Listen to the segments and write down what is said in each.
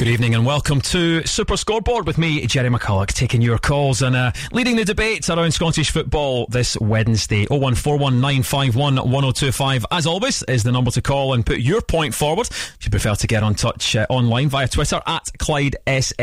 Good evening and welcome to Super Scoreboard with me, Jerry McCulloch, taking your calls and leading the debates around Scottish football this Wednesday. 01419511025, as always, is the number to call and put your point forward. If you prefer to get on touch online via Twitter, at Clyde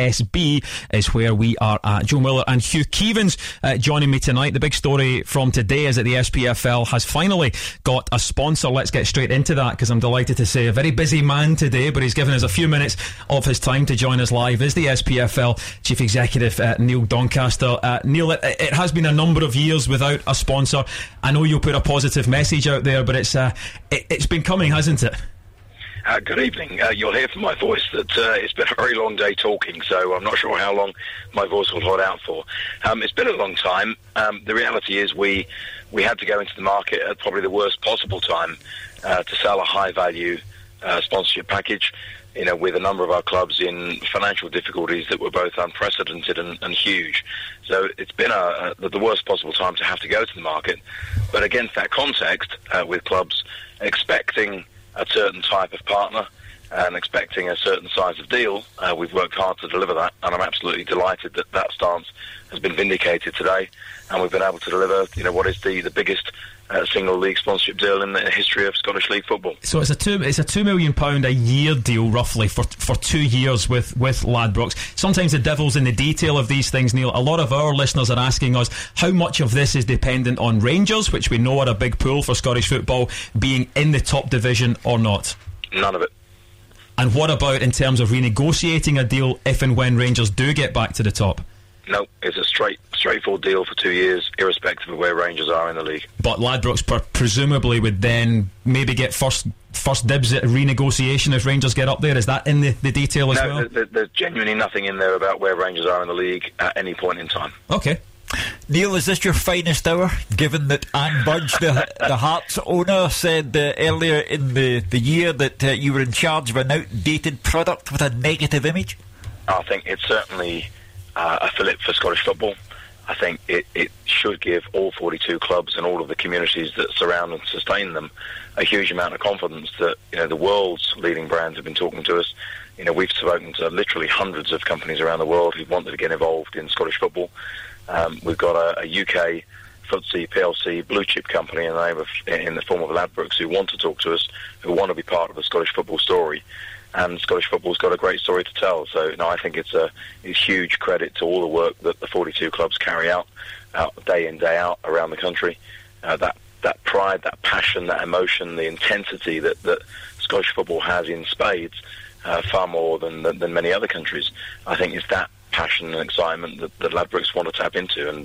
SSB is where we are at. Joe Miller and Hugh Keevans joining me tonight. The big story from today is that the SPFL has finally got a sponsor. Let's get straight into that, because I'm delighted to say a very busy man today, but he's given us a few minutes of his time to join us live, is the SPFL Chief Executive Neil Doncaster. Neil, it has been a number of years without a sponsor. I know you'll put a positive message out there, but it's been coming, hasn't it? Good evening. You'll hear from my voice that it's been a very long day talking, so I'm not sure how long my voice will hold out for. It's been a long time. The reality is we had to go into the market at probably the worst possible time to sell a high-value sponsorship package, with a number of our clubs in financial difficulties that were both unprecedented and huge. So it's been the worst possible time to have to go to the market. But against that context, with clubs expecting a certain type of partner and expecting a certain size of deal, we've worked hard to deliver that, and I'm absolutely delighted that that stance has been vindicated today, and we've been able to deliver what is the biggest single league sponsorship deal in the history of Scottish League football. So it's a £2 million a year deal, roughly, for 2 years with Ladbrokes. Sometimes the devil's in the detail of these things, Neil. A lot of our listeners are asking us how much of this is dependent on Rangers, which we know are a big pool for Scottish football, being in the top division or not. None of it. And what about in terms of renegotiating a deal if and when Rangers do get back to the top? No, it's a straightforward deal for 2 years, irrespective of where Rangers are in the league. But Ladbrokes presumably would then maybe get first dibs at renegotiation if Rangers get up there. Is that in the detail as well? No, there's genuinely nothing in there about where Rangers are in the league at any point in time. Okay. Neil, is this your finest hour, given that Anne Budge, the Hearts owner, said earlier in the year that you were in charge of an outdated product with a negative image? I think it's certainly a fillip for Scottish football. I think it should give all 42 clubs and all of the communities that surround and sustain them a huge amount of confidence that the world's leading brands have been talking to us. We've spoken to literally hundreds of companies around the world who wanted to get involved in Scottish football. We've got a UK FTSE PLC blue chip company in the form of Ladbrokes who want to talk to us, who want to be part of the Scottish football story. And Scottish football's got a great story to tell. So I think it's huge credit to all the work that the 42 clubs carry out day in, day out around the country. That pride, that passion, that emotion, the intensity that Scottish football has in spades, far more than many other countries. I think it's that passion and excitement that Ladbrokes want to tap into. And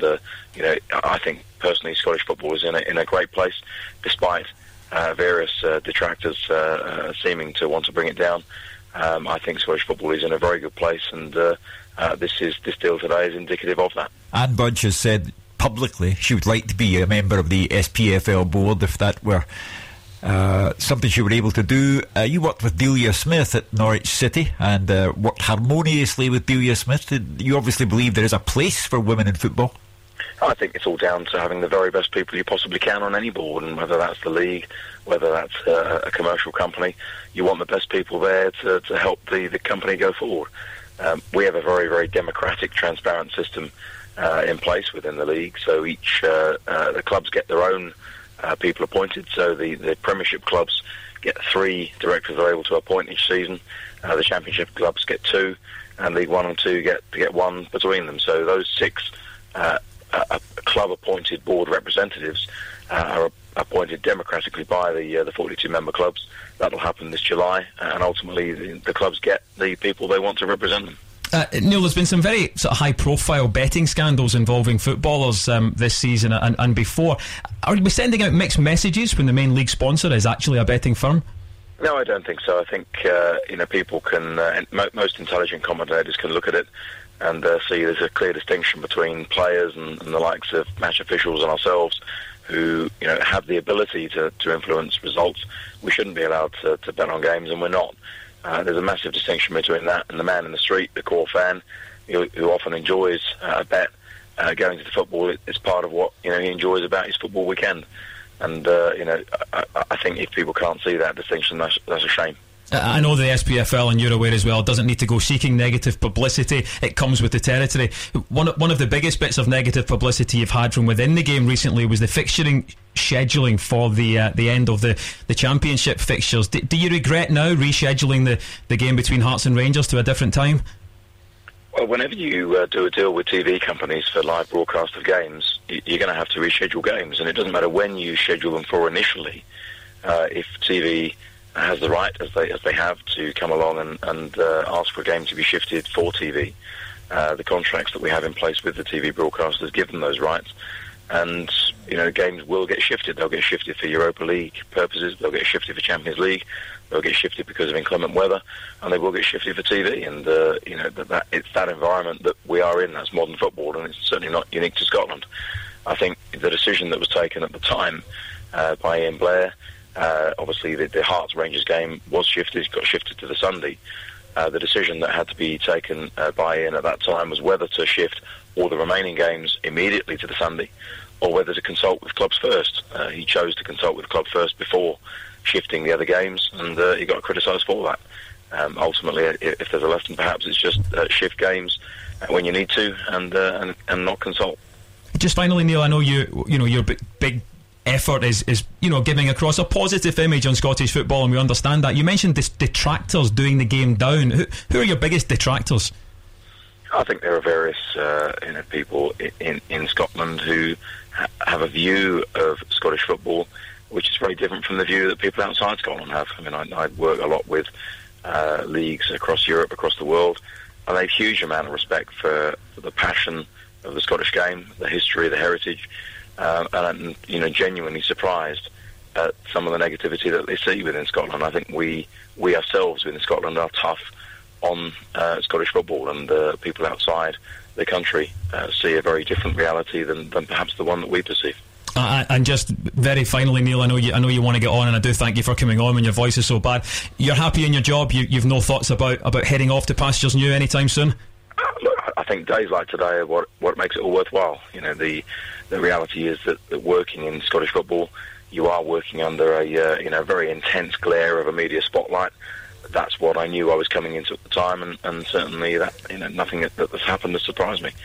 I think personally Scottish football is in a great place, despite various detractors seeming to want to bring it down. I think Scottish football is in a very good place, and this deal today is indicative of that. Anne Budge has said publicly she would like to be a member of the SPFL board if that were something she were able to do. You worked with Delia Smith at Norwich City and worked harmoniously with Delia Smith. You obviously believe there is a place for women in football? I think it's all down to having the very best people you possibly can on any board, and whether that's the league, whether that's a commercial company, you want the best people there to help the company go forward. We have a very, very democratic, transparent system in place within the league, so each the clubs get their own people appointed, so the Premiership clubs get 3 directors they're able to appoint each season, the Championship clubs get 2, and League 1 and 2 get 1 between them. So those 6 club-appointed board representatives are appointed democratically by the 42 member clubs. That'll happen this July, and ultimately the clubs get the people they want to represent them. Neil, there's been some very sort of high-profile betting scandals involving footballers this season and before. Are we sending out mixed messages when the main league sponsor is actually a betting firm? No, I don't think so. I think people can, most intelligent commentators can look at it and see there's a clear distinction between players and the likes of match officials and ourselves who have the ability to influence results. We shouldn't be allowed to bet on games, and we're not. There's a massive distinction between that and the man in the street, the core fan, who often enjoys a bet. Going to the football, it's part of what he enjoys about his football weekend. And I think if people can't see that distinction, that's a shame. I know the SPFL, and you're aware as well, doesn't need to go seeking negative publicity. It comes with the territory. One of the biggest bits of negative publicity you've had from within the game recently was the fixturing scheduling for the end of the Championship fixtures. Do you regret now rescheduling the game between Hearts and Rangers to a different time? Well, whenever you do a deal with TV companies for live broadcast of games, you're going to have to reschedule games, and it doesn't matter when you schedule them for initially. If TV has the right, as they have, to come along and ask for a game to be shifted for TV. The contracts that we have in place with the TV broadcasters give them those rights, and games will get shifted. They'll get shifted for Europa League purposes. They'll get shifted for Champions League. They'll get shifted because of inclement weather, and they will get shifted for TV. And it's that environment that we are in. That's modern football, and it's certainly not unique to Scotland. I think the decision that was taken at the time by Ian Blair. Obviously, the Hearts Rangers game was shifted, got shifted to the Sunday. The decision that had to be taken by Ian at that time was whether to shift all the remaining games immediately to the Sunday, or whether to consult with clubs first. He chose to consult with the club first before shifting the other games, and he got criticised for that. Ultimately, if there's a lesson, perhaps it's just shift games when you need to, and not consult. Just finally, Neil, I know your big effort is giving across a positive image on Scottish football, and we understand that. You mentioned detractors doing the game down. Who are your biggest detractors? I think there are various people in Scotland who have a view of Scottish football which is very different from the view that people outside Scotland have. I mean, I work a lot with leagues across Europe, across the world, and they have a huge amount of respect for the passion of the Scottish game, the history, the heritage. And I'm, genuinely surprised at some of the negativity that they see within Scotland. I think we ourselves within Scotland are tough on Scottish football, and people outside the country see a very different reality than perhaps the one that we perceive. And just very finally, Neil, I know you want to get on, and I do thank you for coming on when your voice is so bad. You're happy in your job? You've no thoughts about heading off to pastures new anytime soon? Look, I think days like today are what makes it all worthwhile. The reality is that working in Scottish football, you are working under a very intense glare of a media spotlight. That's what I knew I was coming into at the time, and certainly that nothing that's happened has surprised me.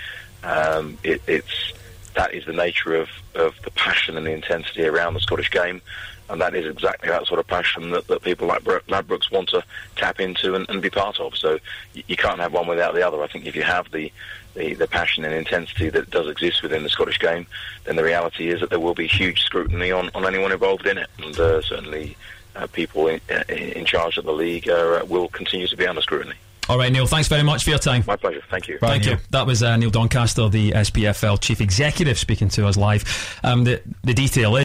That is the nature of the passion and the intensity around the Scottish game, and that is exactly that sort of passion that people like Ladbrokes want to tap into and be part of. So you can't have one without the other. I think if you have the passion and intensity that does exist within the Scottish game, then the reality is that there will be huge scrutiny on anyone involved in it, and certainly people in charge of the league will continue to be under scrutiny. All right, Neil, thanks very much for your time. My pleasure, thank you. Thank you. That was Neil Doncaster, the SPFL Chief Executive, speaking to us live. The detail is